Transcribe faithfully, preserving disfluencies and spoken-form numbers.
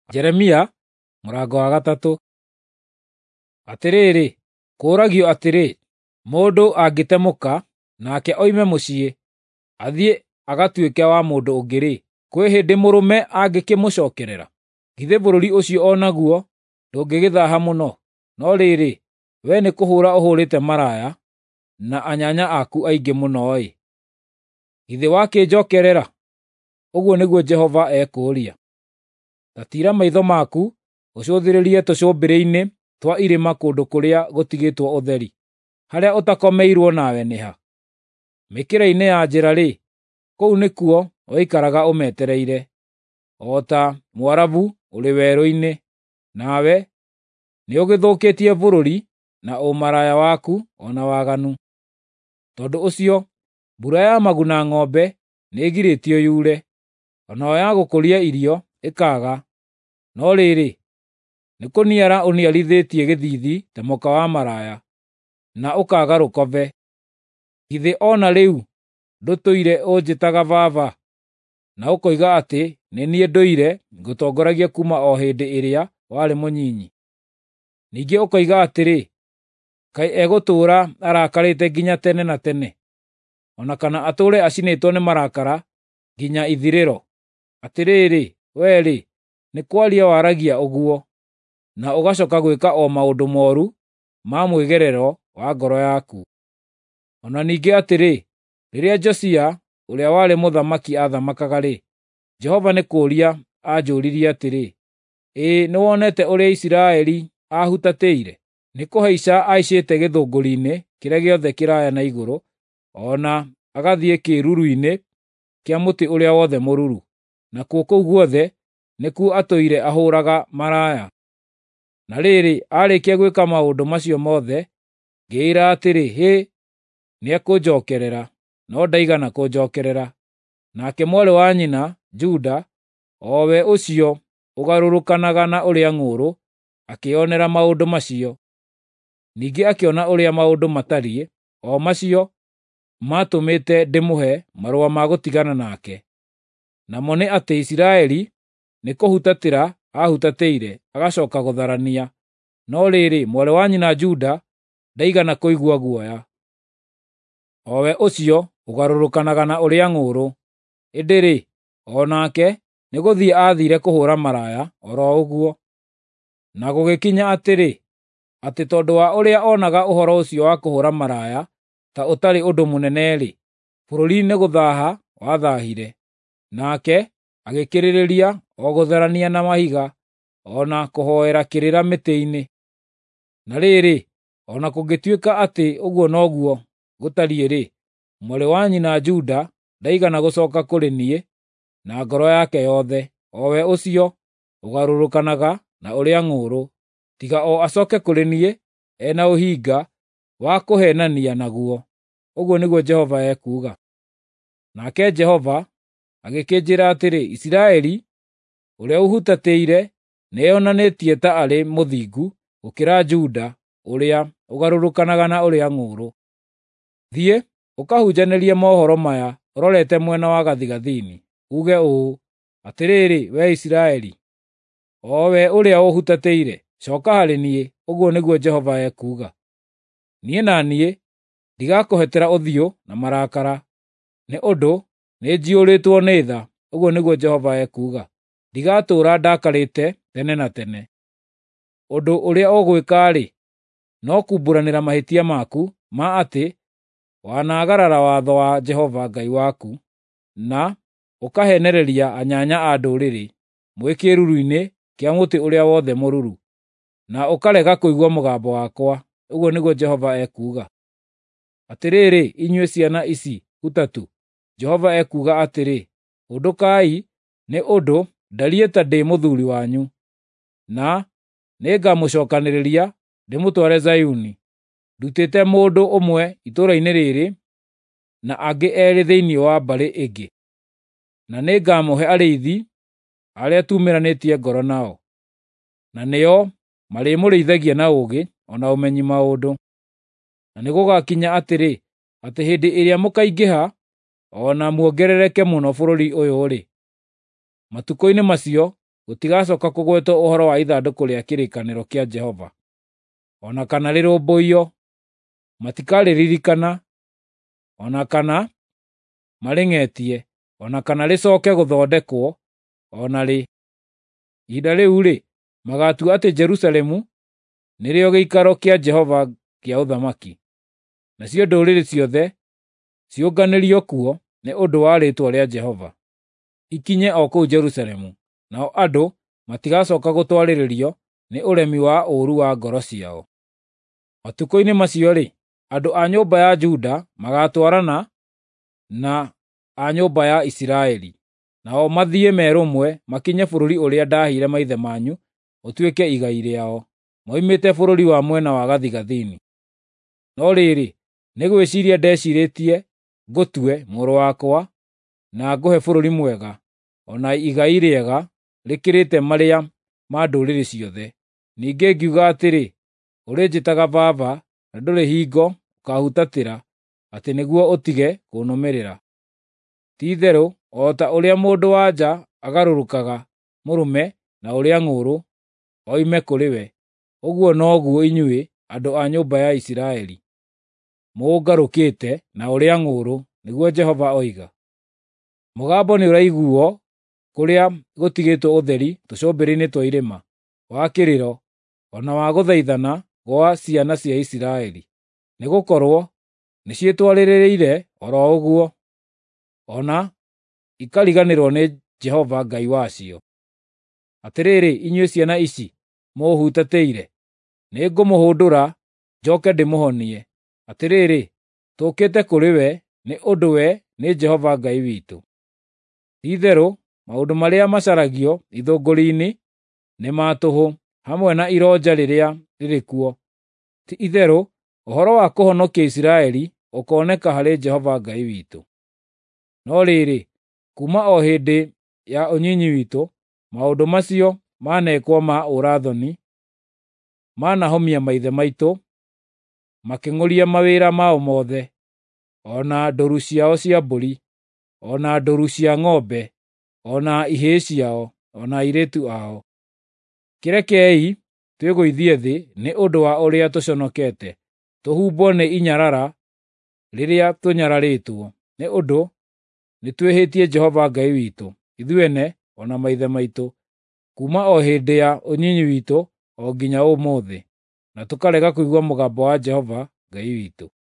Jeremia mũrango wa gatatũ. Atĩrĩrĩ, kũragio atĩrĩ, mũndũ angĩtemuka nake oime mũciĩ athiĩ agatuĩke wa mũndũ ũngĩ-rĩ, kwĩ hĩndĩ mũrũme angĩkĩmũcokerera? Githĩ bũrũri ũcio o naguo ndũngĩgĩthaaha mũno? No rĩrĩ, we nĩ kũhũũra ũhũrĩte maraya, na anyanya aku aingĩ mũno-ĩ. Githĩ wakĩnjokerera? Ũguo nĩguo Jehova ekũũria. Ta tiira maitho maku ũcũthĩrĩrie tũcũmbĩrĩ-inĩ twa irĩma kũndũ kũrĩa gũtigĩtwo ũtheri. Harĩa ũtakomeirwo nawe nĩ ha? Mĩkĩra-inĩ ya njĩra-rĩ, kũu nĩkuo ũikaraga ũmetereire, o ta Mũarabu ũrĩ werũ-inĩ. Nawe nĩũgĩthũkĩtie bũrũri na ũmaraya waku o na waganu. Tondũ ũcio, mbura ya maguna ng'ombe nĩĩgirĩtio yure, o nayo ya gũkũria irio ĩkaaga. No rĩrĩ, nĩ kũniara ũniarithĩtie gĩthiithi temoka wa maraya, na ũkaaga rũkove. Githĩ o na rĩu ndũtũire ũnjĩtaga baba, na ũkoiga atĩ nĩ niĩ ndũire ngũtongoragia kuuma o hĩndĩ ĩrĩa warĩ mũnyinyi? Ningĩ ũkoiga atĩrĩ, kaĩ egũtũũra arakarĩte nginya tene na tene, o na kana atũũre acinĩtwo nĩ marakara nginya ithirĩro? Atĩrĩrĩ, wee-rĩ, nĩ kwaria waragia ũguo, na ũgacooka gwĩka o maũndũ mooru ma mwĩgerero wa ngoro yaku. O na ningĩ atĩrĩ, rĩrĩa Josia ũrĩa warĩ mũthamaki aathamakaga-rĩ, Jehova nĩ kũũria anjũũririe atĩrĩ, ĩĩ nĩwonete ũrĩa Isiraeli aahutatĩire? Nĩ kũhaica ahaicĩte gĩthũngũri-inĩ kĩrĩa gĩothe kĩraaya na igũrũ, o na agathiĩ kĩĩruru-inĩ kĩa mũtĩ ũrĩa wothe mũruru. Nakuo kũu guothe nĩkuo atũire ahũũraga maraya. Na rĩrĩ, aarĩkia gwĩka maũndũ macio mothe, ngĩĩra atĩrĩ, hĩ, nĩekũnjookerera, no ndaigana kũnjookerera. Nake mwarĩ wa nyina, Juda, o we ũcio ũgarũrũkanaga na ũrĩa ng'ũũrũ, akĩĩonera maũndũ macio. Ningĩ akĩona ũrĩa maũndũ matariĩ, o macio maatũmĩte ndĩmũhe marũa ma gũtigana nake. Namo nĩ atĩ Isiraeli nĩ kũhutatĩra aahutatĩire agacooka gũtharania. No rĩrĩ, mwarĩ wa nyina Juda ndaigana kũigua guoya. O we ũcio ũgarũrũkanaga na ũrĩa ng'ũũrũ, ĩndĩ-rĩ, o nake nĩgũthiĩ aathiire kũhũũra maraya o ro ũguo. Na gũgĩkinya atĩrĩ, atĩ tondũ wa ũrĩa oonaga ũhoro ũcio wa kũhũũra maraya ta ũtarĩ ũndũ mũnene-rĩ, bũrũri nĩgũthaaha wathaahire. Nake agĩkĩrĩrĩria o gũtharania na mahiga, o na kũhoera kĩrĩra mĩtĩ-inĩ. Na rĩrĩ, o na kũngĩtuĩka atĩ ũguo noguo gũtariĩ-rĩ, mwarĩ wa nyina Juda ndaigana gũcooka kũrĩ niĩ na ngoro yake yothe, o we ũcio ũgarũrũkanaga na ũrĩa ng'ũũrũ, tiga o acooke kũrĩ niĩ ena ũhinga wa kũheenania naguo. Ũguo nĩguo Jehova ekuuga. Nake Jehova agĩkĩnjĩra atĩrĩ, Isiraeli ũrĩa ũhutatĩire nĩeyonanĩtie ta arĩ mũthingu gũkĩra Juda ũrĩa ũgarũrũkanaga na ũrĩa ng'ũũrũ. Thiĩ ũkahunjanĩrie mohoro maya ũrorete mwena wa gathigathini, uuge ũũ, atĩrĩrĩ, wee Isiraeli, o we ũrĩa ũhutatĩire, cooka harĩ niĩ, ũguo nĩguo Jehova ekuuga. Niĩ na niĩ ndigakũhetera ũthiũ na marakara, nĩ ũndũ nĩnjiyũrĩtwo nĩ tha, ũguo nĩguo Jehova ekuuga. Ndigatũũra ndakarĩte tene na tene. Ũndũ ũrĩa ũgwĩka-rĩ, no kumbũranĩra mahĩtia maku ma atĩ wanagarara watho wa Jehova Ngai waku, na ũkaheenereria anyanya a ndũrĩrĩ mwĩ kĩĩruru-inĩ kĩa mũtĩ ũrĩa wothe mũruru, na ũkarega kũigua mũgambo wakwa, ũguo nĩguo Jehova ekuuga. Atĩrĩrĩ, inyuĩ ciana ici hutatu, Jehova ekuuga atĩrĩ, hũndũkai, nĩ ũndũ ndariĩ ta ndĩ mũthuuri wanyu, na nĩngamũcookanĩrĩria ndĩmũtware Zayuni. Ndutĩte mũndũ ũmwe itũũra-inĩ rĩrĩ, na angĩ eerĩ thĩinĩ wa mbarĩ ĩngĩ, na nĩngamũhe arĩithi arĩa tuumĩranĩtie ngoro nao, na nĩo marĩmũrĩithagia na ũũgĩ o na ũmenyi maũndũ. Na nĩgũgakinya atĩrĩ, atĩ hĩndĩ ĩrĩa mũkaingĩha o na muongerereke mũno bũrũri ũyũ-rĩ, matukũ-inĩ macio gũtigacoka kũgwetwo ũhoro wa ithandũkũ rĩa kĩrĩkanĩro kĩa Jehova, o na kana rĩrũmbũiyo, matikarĩririkana, o na kana marĩng'etie, o na kana rĩcooke gũthondekwo, o na rĩ. Ihinda rĩu-rĩ, magaatua atĩ Jerusalemu nĩrĩo gĩikaro kĩa Jehova kĩa ũthamaki, nacio ndũrĩrĩ ciothe ciũnganĩrio kuo nĩ ũndũ wa rĩĩtwa rĩa Jehova, ikinye o kũu Jerusalemu, nao andũ matigacooka gũtwarĩrĩrio nĩ ũremi wa ũũru wa ngoro ciao. Matukũ-inĩ macio-rĩ, andũ a nyũmba ya Juda magaatwarana na a nyũmba ya Isiraeli, nao mathiĩ merũmwe makinye bũrũri ũrĩa ndaahire maithe manyu ũtuĩke igai rĩao, moimĩte bũrũri wa mwena wa gathigathini. No rĩrĩ, nĩ gwĩciiria ndeciirĩtie ngũtue, mũrũ wakwa, na ngũhe bũrũri mwega, o na igai rĩega rĩkĩrĩte marĩa ma ndũrĩrĩ ciothe. Ningĩ ngiuga atĩrĩ, ũrĩnjĩtaga baba, na ndũrĩ hingo ũkaahutatĩra, atĩ nĩguo ũtige kũnũmĩrĩra. Ti-itherũ, o ta ũrĩa mũndũ-wa-nja agarũrũkaga mũrũme na ũrĩa ng'ũũrũ oime kũrĩ we, ũguo noguo inyuĩ, andũ a nyũmba ya Isiraeli, mũngarũkĩte na ũrĩa ng'ũũrũ, nĩguo Jehova oiga. Mũgambo nĩũraiguuo kũrĩa gũtigĩtwo ũtheri tũcũmbĩrĩ-inĩ twa irĩma, wa kĩrĩro, o na wa gũthaithana gwa ciana cia Isiraeli, nĩgũkorwo nĩciĩtwarĩrĩire o ro ũguo, o na ikariganĩrwo nĩ Jehova Ngai wacio. Atĩrĩrĩ, inyuĩ ciana ici mũũhutatĩire, nĩngũmũhũndũra njooke ndĩmũhonie. Atĩrĩrĩ, tũũkĩte kũrĩ we nĩ ũndũ we nĩ Jehova Ngai witũ. Ti-itherũ, maũndũ marĩa macaragio ithũngũri-inĩ nĩ ma tũhũ, hamwe na ironja rĩrĩa rĩrĩ kuo. Ti-itherũ, ũhoro wa kũhonokia Isiraeli ũkooneka harĩ Jehova Ngai witũ. No rĩrĩ, kuuma o hĩndĩ ya ũnyinyi witũ, maũndũ macio maanekwo ma ũũra-thoni maanahomia maithe maitũ, makĩng'ũria mawĩra mao mothe, o na ndũũru ciao cia mbũri, o na ndũũru cia ng'ombe, o na ihĩĩ ciao, o na airĩtu ao. Kĩrekei twĩgũithie thĩ nĩ ũndũ wa ũrĩa tũconokete, tũhumbwo nĩ inyarara rĩrĩa tũnyararĩtwo, nĩ ũndũ nĩtwĩhĩtie Jehova Ngai witũ, ithuĩ ene o na maithe maitũ, kuuma o hĩndĩ ya ũnyinyi witũ o nginya ũmũthĩ, na tũkarega kũigua mũgambo wa Jehova Ngai witũ.